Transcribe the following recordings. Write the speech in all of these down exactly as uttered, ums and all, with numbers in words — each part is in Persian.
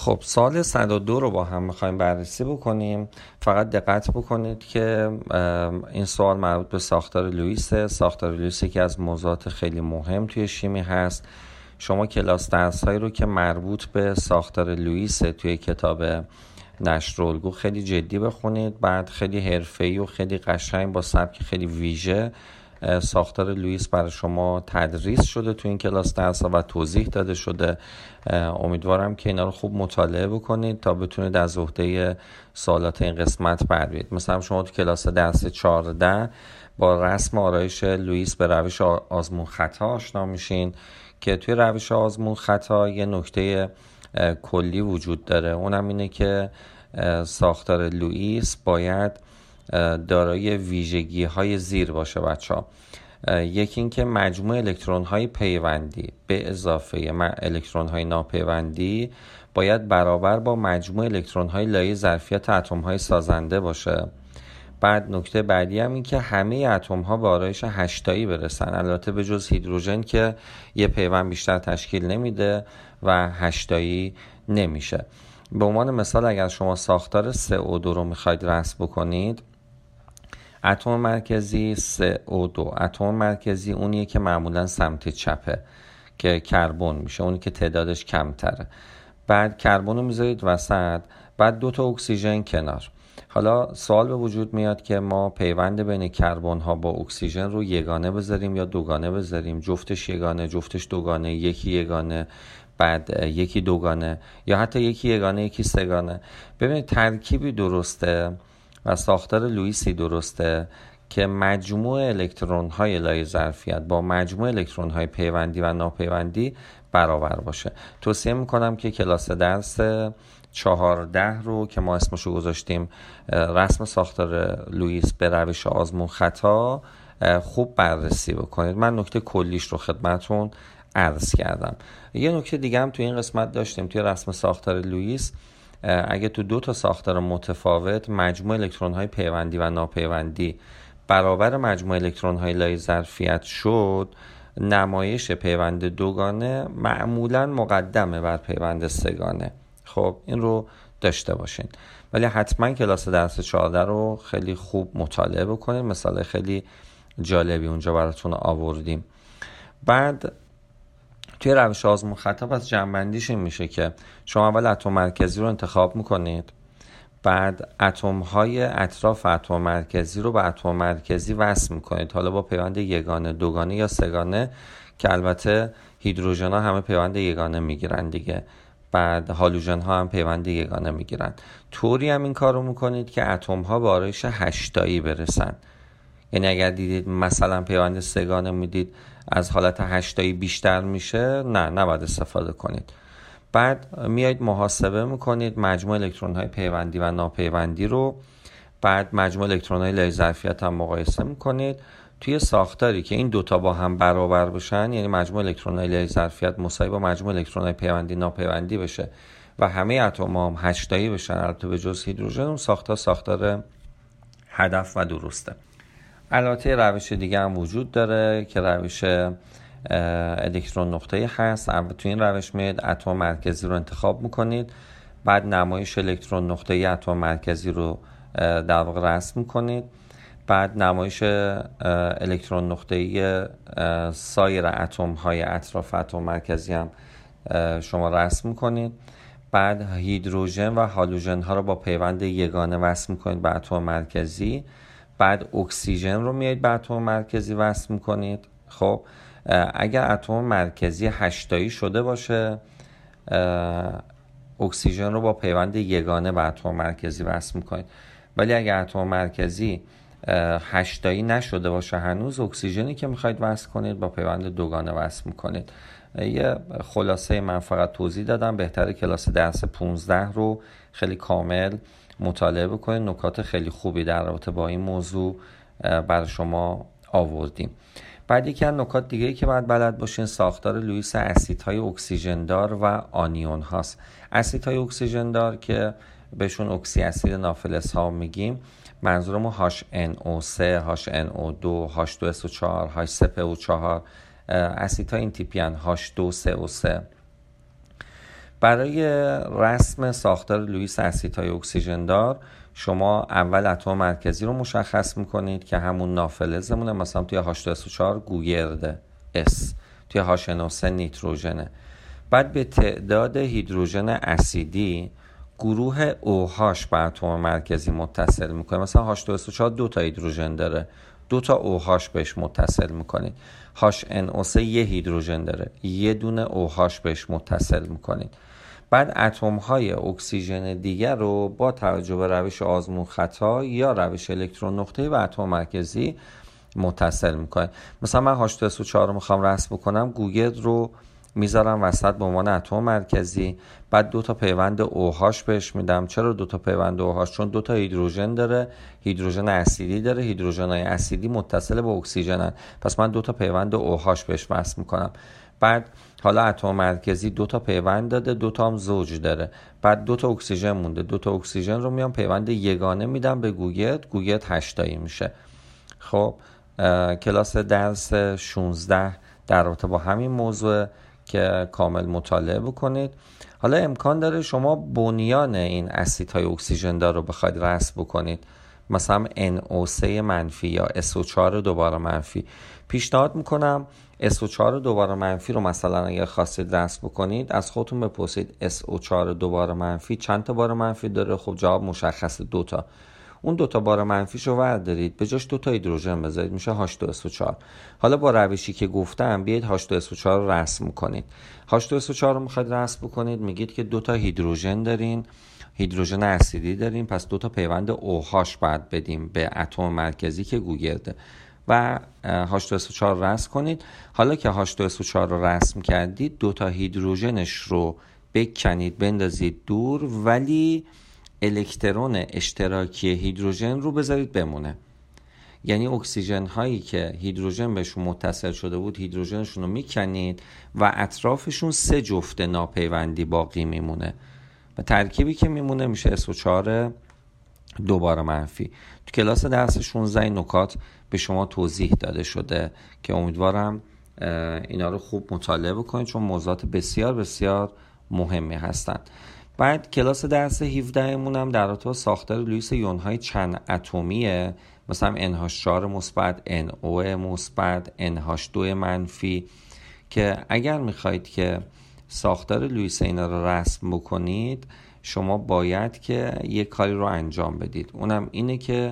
خب سوال صد و دو رو با هم میخوایم بررسی بکنیم. فقط دقت بکنید که این سوال مربوط به ساختار لوئیسه. ساختار لوئیس یکی از موضوعات خیلی مهم توی شیمی هست. شما کلاس درس هایی رو که مربوط به ساختار لوئیس توی کتاب نشرالگو خیلی جدی بخونید، بعد خیلی حرفه‌ای و خیلی قشنگ با سبک خیلی ویژه ساختار لوئیس برای شما تدریس شده تو این کلاس درس ها و توضیح داده شده. امیدوارم که اینا رو خوب مطالعه بکنید تا بتونید از عهده سوالات این قسمت بر بیاید. مثلا شما تو کلاس درس چهارده با رسم آرایش لوئیس به روش آزمون خطا آشنا میشین که توی روش آزمون خطا یه نکته کلی وجود داره، اونم اینه که ساختار لوئیس باید دارای ویژگی های زیر باشه بچه ها. یکی این که مجموع الکترون های پیوندی به اضافه الکترون های ناپیوندی باید برابر با مجموع الکترون های لایه ظرفیت اتم های سازنده باشه. بعد نکته بعدی هم این که همه اتم ها به آرایش هشتایی برسن، البته به جز هیدروژن که یه پیوند بیشتر تشکیل نمیده و هشتایی نمیشه. به عنوان مثال اگر شما ساختار سه او دو رو میخواید رسم بکنید، اتم مرکزی سه او دو، اتم مرکزی اونیه که معمولا سمت چپه که کربن میشه، اونی که تعدادش کمتره. بعد کربن رو میذارید وسط، بعد دو تا اکسیژن کنار. حالا سوال به وجود میاد که ما پیوند بین کربن ها با اکسیژن رو یگانه بذاریم یا دوگانه بذاریم، جفتش یگانه، جفتش دوگانه، یکی یگانه، بعد یکی دوگانه، یا حتی یکی یگانه یکی سه‌گانه. ببینید ترکیبی درسته و ساختار لوئیسی درسته که مجموع الکترون های لایه ظرفیت با مجموع الکترون های پیوندی و ناپیوندی برابر باشه. توصیه میکنم که کلاس درس چهارده رو که ما اسمشو گذاشتیم رسم ساختار لوئیس به روش آزمون خطا خوب بررسی بکنید. من نکته کلیش رو خدمتون عرض کردم. یه نکته دیگه هم تو این قسمت داشتیم توی رسم ساختار لوئیس. اگه تو دو تا ساختار متفاوت مجموع الکترون های پیوندی و ناپیوندی برابر مجموع الکترون های لایه ظرفیت شد، نمایش پیوند دوگانه معمولا مقدمه بر پیوند سه‌گانه. خب این رو داشته باشین، ولی حتما کلاس درس چهارده رو خیلی خوب مطالعه بکنید. مثال خیلی جالبی اونجا براتون آوردیم. بعد توی روش آزمون خطا پس جمع‌بندیش این میشه که شما اول اتم مرکزی رو انتخاب میکنید، بعد اتم های اطراف اتم مرکزی رو به اتم مرکزی وصل میکنید، حالا با پیوند یگانه، دوگانه یا سه‌گانه، که البته هیدروژن ها همه پیوند یگانه میگیرن دیگه، بعد هالوژن ها هم پیوند یگانه میگیرن. طوری هم این کار رو میکنید که اتم ها به آرایش هشتایی برسن. یعنی اگر دیدید مثلا پیوند سه‌گانه میدید از حالت هشتایی بیشتر میشه، نه نباید استفاده کنید. بعد میایید محاسبه میکنید مجموع الکترون های پیوندی و ناپیوندی رو، بعد مجموع الکترون های لایه ظرفیت هم مقایسه میکنید توی ساختاری که این دوتا با هم برابر بشن، یعنی مجموع الکترون های لایه ظرفیت مساوی با مجموع الکترون های پیوندی ناپیوندی بشه و همه اتم هم هشتایی بشن، البته به جز هیدروژن. اون ساختار ساختار هدف و درسته. البته روش دیگه هم وجود داره که روش الکترون نقطه‌ای هست. تو این روش میاد اتم مرکزی رو انتخاب میکنید، بعد نمایش الکترون نقطه‌ای اتم مرکزی رو در واقع رسم میکنید، بعد نمایش الکترون نقطه‌ای سایر اتم های اطراف اتم مرکزی هم شما رسم میکنید، بعد هیدروژن و هالوژن ها رو با پیوند یگانه وصل میکنید به اتم مرکزی، بعد اکسیژن رو میایید به اتم مرکزی وصل میکنید. خب اگر اتم مرکزی هشتایی شده باشه، اکسیژن رو با پیوند یگانه به اتم مرکزی وصل میکنید، ولی اگر اتم مرکزی هشتایی نشده باشه هنوز، اکسیژنی که میخواید وصل کنید با پیوند دوگانه وصل میکنید. یه خلاصه من فقط توضیح دادم، بهتره کلاس درس پانزده رو خیلی کامل مطالعه بکنید. نکات خیلی خوبی در رابطه با این موضوع برای شما آوردیم. بعد یکی از نکات دیگه‌ای که باید بلد باشین ساختار لوئیس اسیدهای اکسیژن دار و آنیون هاست. اسیدهای اکسیژن دار که بهشون اکسی اسید نافلز ها میگیم، منظورمون هاش ان او سه، هاش ان او دو، هاش دو اس او چهار، هاش سه پی او چهار، اسیدهای این تیپی ان، هاش دو سه او سه. برای رسم ساختار لوئیس اسیدهای اکسیژن دار شما اول اتم مرکزی رو مشخص میکنید که همون نافلزمونه، مثلا توی هاش دو اس او چهار گوگرد S، توی هاش ان او سه نیتروژنه. بعد به تعداد هیدروژن اسیدی گروه OH به اتم مرکزی متصل میکنه. مثلا هاش دو اس او چهار دو تا هیدروژن داره، دو تا OH بهش متصل میکنید. هاش ان او سه یه هیدروژن داره، یه دونه OH بهش متصل میکنید. بعد اتم های اکسیژن دیگر رو با توجه به روش آزمون خطا یا روش الکترون نقطه‌ای به اتم مرکزی متصل میکنید. مثلا من هاش دو اس او چهار رو میخوام رسم بکنم، گوگرد رو میذارم وسط به عنوان اتم مرکزی، بعد دو تا پیوند OH بهش میدم. چرا دو تا پیوند OH؟ چون دو تا هیدروژن داره، هیدروژن اسیدی داره، هیدروژن‌های اسیدی متصل به اکسیژنن، پس من دو تا پیوند OH بهش وصل میکنم. بعد حالا اتم مرکزی دو تا پیوند داده، دو تا هم زوج داره، بعد دو تا اکسیژن مونده، دو تا اکسیژن رو میام پیوند یگانه میدم به گوگرد، گوگرد هشت تایی میشه. خب کلاس درس شانزده در رابطه با همین موضوع که کامل مطالعه بکنید. حالا امکان داره شما بنیان این اسیدهای اکسیژن دار رو بخواید رسم بکنید، مثلا ان او سه منفی یا اس او چهار دوباره منفی. پیشنهاد میکنم اس او چهار دوباره منفی رو مثلا اگر خواستید رسم بکنید از خودتون بپرسید اس او چهار دوباره منفی چند تا بار منفی داره؟ خب جواب مشخصه، دوتا. اون دوتا بار منفیشو وردارید، به جاش دوتا هیدروژن بذارید، میشه هاش دو اس او چهار. حالا با روشی که گفتم بیاید هاش دو اس او چهار رو رسم کنید. هاش دو اس او چهار رو میخواید رسم بکنید، میگید که دوتا هیدروژن دارین، هیدروژن اسیدی داریم، پس دوتا پیوند OH بعد بدیم به اتم مرکزی که گوگرده و هاش دو اس او چهار رسم کنید. حالا که هاش دو اس او چهار رو رسم کردید، دوتا هیدروژنش رو بکنید بندازید دور، ولی الکترون اشتراکی هیدروژن رو بذارید بمونه. یعنی اکسیژن هایی که هیدروژن بهشون متصل شده بود هیدروژنشون رو میکنید و اطرافشون سه جفت ناپیوندی باقی میمونه و ترکیبی که میمونه میشه اس او چهار دوباره منفی. تو کلاس درس شانزده نکات به شما توضیح داده شده که امیدوارم اینا رو خوب مطالعه بکنید چون موضوعات بسیار بسیار مهمی هستند. بعد کلاس درس هفده مونم در رابطه با ساختار لوئیس یون‌های چند اتمیه، مثلا ان هاش چهار مثبت، ان او مثبت، ان هاش دو منفی، که اگر میخواید که ساختار لوئیس اینا رو رسم بکنید شما باید که یک کاری رو انجام بدید. اونم اینه که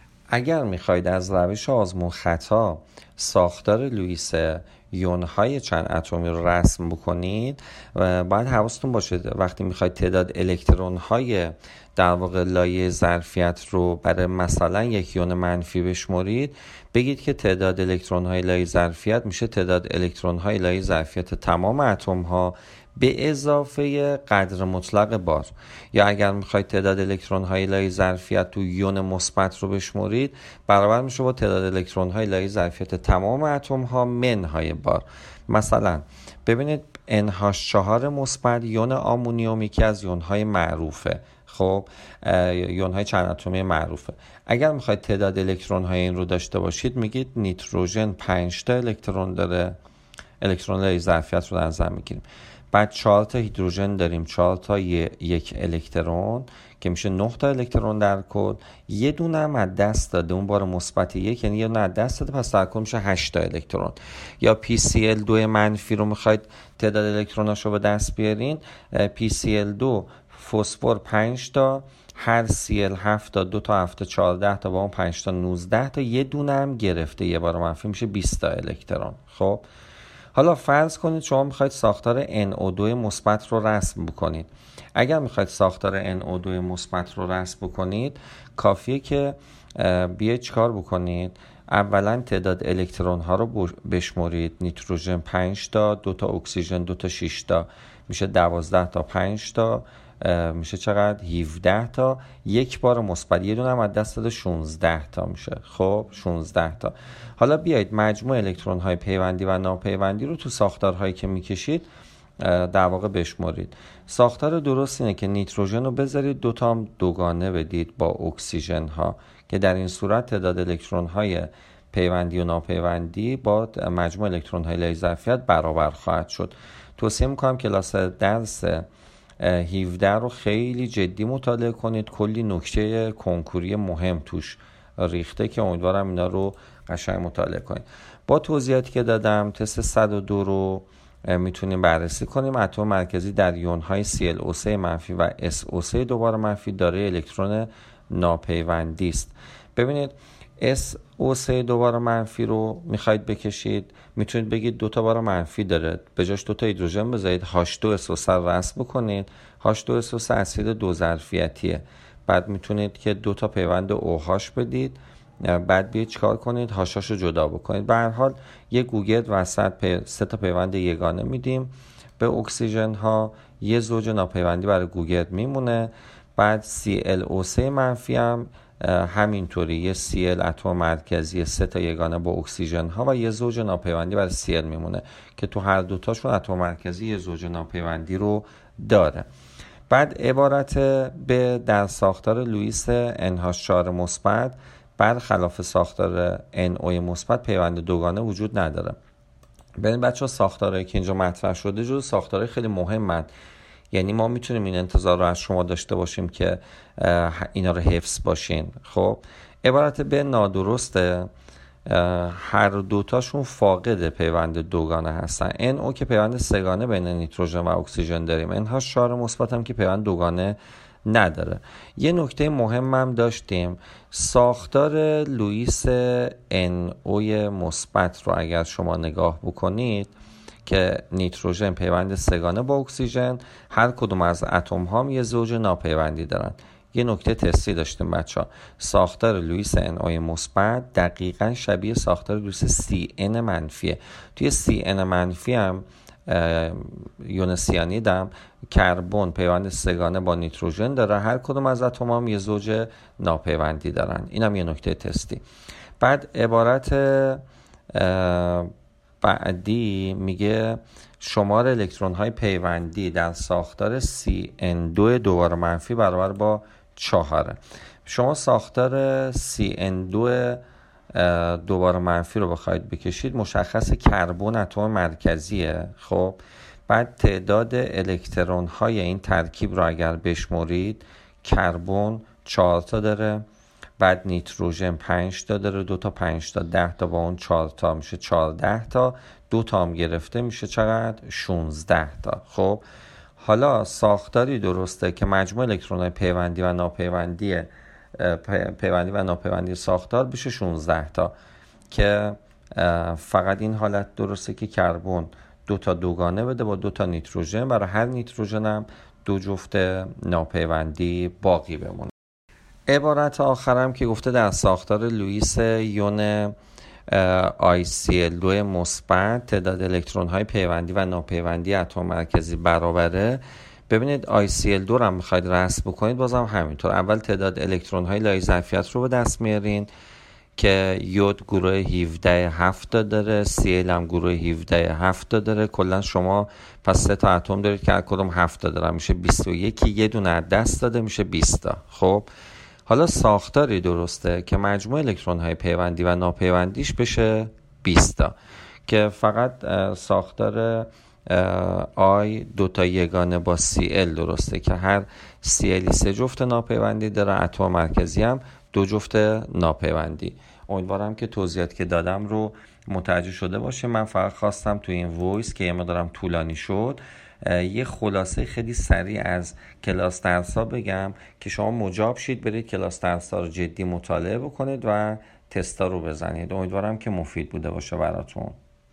اگر میخواید از روش آزمون خطا ساختار لوئیس یون‌های چند اتمی رو رسم بکنید باید حواستون باشه وقتی میخواید تعداد الکترون‌های در واقع لایه ظرفیت رو برای مثلا یک یون منفی بشمرید، بگید که تعداد الکترون‌های لایه ظرفیت میشه تعداد الکترون‌های لایه ظرفیت تمام اتم‌ها به اضافه قدر مطلق بار. یا اگر میخواید تعداد الکترون‌های لایه ظرفیت تو یون مثبت رو بشمرید برابر میشه با تعداد الکترون‌های لایه ظرفیت تمام اتم‌ها منهای بار. مثلا ببینید ان هاش چهار مثبت یون آمونیوم یکی از یون‌های معروفه، خب یون‌های چند اتمی معروفه. اگر میخواید تعداد الکترون‌های این رو داشته باشید میگید نیتروژن پنج تا الکترون داره، الکترون لایه ظرفیت رو در نظر میگیریم. بعد چهار تا هیدروژن داریم، چهار تا یک الکترون که میشه نه تا الکترون در کل. یه دونه هم از دست داده، اون بار مثبت یک، یعنی یه دونه از دست داده، پس در کل میشه هشت تا الکترون. یا پی سی ال دو منفی رو میخواید تعداد الکتروناشو به دست بیارین، پی سی ال دو فسفر پنج تا، هر سی ال هفت تا، دو تا هفت تا چهارده تا، با اون پنج تا نوزده تا، یه دونه هم گرفته یه بار منفی میشه بیست تا الکترون. خب حالا فرض کنید شما میخواید ساختار ان او دو مثبت رو رسم بکنید. اگر میخواید ساختار ان او دو مثبت رو رسم بکنید کافیه که بیاید چیکار بکنید؟ اولا تعداد الکترون ها رو بشمرید. نیتروژن پنج تا، دو تا اکسیژن دو تا شش تا، میشه دوازده تا پنج تا، میشه چقدر؟ هفده تا. یک بار مثبت یه دونه هم از دست داده شانزده تا میشه. خب شانزده تا. حالا بیایید مجموع الکترون های پیوندی و ناپیوندی رو تو ساختارهایی که میکشید در واقع بشمرید. ساختار درست اینه که نیتروژن رو بذارید دو تا هم دوگانه بدید با اکسیژن ها که در این صورت تعداد الکترون های پیوندی و ناپیوندی با مجموع الکترون های لایه ظرفیت برابر خواهد شد. توصیه میکنم کلاس درس هفده رو خیلی جدی مطالعه کنید. کلی نکته کنکوری مهم توش ریخته که امیدوارم اینا رو قشنگ مطالعه کنید. با توضیحاتی که دادم تست صد و دو رو میتونیم بررسی کنیم. اتم مرکزی در یون‌های سی ال او سه منفی و اس او سه دوباره منفی دارای الکترون ناپیوندی است. ببینید اس او سه دوباره منفی رو میخواید بکشید، میتونید بگید دو تا بار منفی داره، به جاش دو تا هیدروژن بذارید، هاش تو اس او سه رو رسم بکنید. هاش تو اس او سه اسید دو ظرفیتیه. بعد میتونید که دو تا پیوند اوهاش بدید، بعد بیاید چیکار کنید، هاشاشو جدا بکنید. به هر حال یه گوگرد وسط پی... سه تا پیوند یگانه میدیم به اکسیژن ها، یه زوج ناپیوندی برای گوگرد میمونه. بعد سی ال او سه منفی هم همینطوری، یه سی ال اتم مرکزی سه تا یگانه با اکسیژن ها و یه زوج ناپیوندی برای سی ال میمونه که تو هر دوتاشون اتم مرکزی یه زوج ناپیوندی رو داره. بعد عبارت به در ساختار لوئیس ان هاچ چهار مثبت برخلاف ساختار ان او مثبت پیوند دوگانه وجود نداره. ببین بچه‌ها، ساختارهایی که اینجا مطرح شده جزو ساختارهای خیلی مهمن، یعنی ما میتونیم این انتظار رو از شما داشته باشیم که اینا رو حفظ باشین. خب عبارت به نادرسته، هر دوتاشون فاقد پیوند دوگانه هستن. ان او که پیوند سه‌گانه بین نیتروژن و اکسیژن داریم، ان هاچ چهار مثبت هم که پیوند دوگانه نداره. یه نکته مهم هم داشتیم، ساختار لوئیس ان او مثبت رو اگر شما نگاه بکنید که نیتروژن پیوند سه‌گانه با اکسیژن، هر کدوم از اتم ها یه زوج ناپیوندی دارن. یه نکته تستی داشتیم بچه ها، ساختار لوئیس ان او مثبت دقیقاً شبیه ساختار لوئیس سی ان منفیه. توی سی ان منفی هم یون سیانید هم کربن پیوند سه‌گانه با نیتروژن داره، هر کدوم از اتم هم یه زوج ناپیوندی دارن. این هم یه نکته تستی. بعد عبارت بعدی میگه شمار الکترون های پیوندی در ساختار سی ان دو دوباره منفی برابر با چهاره. شما ساختار سی ان دو دوباره منفی رو بخواید بکشید، مشخص کربن اتم مرکزیه. خب بعد تعداد الکترون های این ترکیب رو اگر بشمرید، کربن چهار تا داره، بعد نیتروژن پنج تا داره، دو تا پنج تا ده تا با اون چهار تا میشه چهارده تا، دو تا هم گرفته میشه چقدر؟ شانزده تا. خب حالا ساختاری درسته که مجموع الکترون های پیوندی و ناپیوندی پیوندی و ناپیوندی ساختار بشه شانزده تا، که فقط این حالت درسته که کربن دو تا دوگانه بده با دو تا نیتروژن، برای هر نیتروژن هم دو جفت ناپیوندی باقی بمونه. عبارت آخرم که گفته در ساختار لوئیس یون آی سی ال دو مثبت تعداد الکترون های پیوندی و ناپیوندی اتم مرکزی برابره. ببینید آی سی ال دو رو هم میخواید رسم بکنید، بازم همینطور. اول تعداد الکترون های لای ظرفیت رو به دست میارین که یود گروه هفده هفت تا داره، سی ال هم گروه هفده هفت تا داره. کلا شما پس سه تا اتم دارید که هر کدوم هفت تا داره، میشه بیست و یک، یه دونه از دست داده میشه بیست تا. خب حالا ساختاری درسته که مجموع الکترون های پیوندی و ناپیوندیش بشه بیست تا، که فقط ساختار آی دوتا یگانه با سی ال درسته که هر سی الی سه جفت ناپیوندی داره، اتم مرکزی هم دو جفت ناپیوندی. امیدوارم که توضیحاتی که دادم رو متوجه شده باشه. من فقط خواستم تو این وایس که یه مقدارم طولانی شد یه خلاصه خیلی سریع از کلاس درس‌ها بگم که شما مجاب شید برید کلاس درس‌ها رو جدی مطالعه بکنید و تستا رو بزنید. امیدوارم که مفید بوده باشه براتون.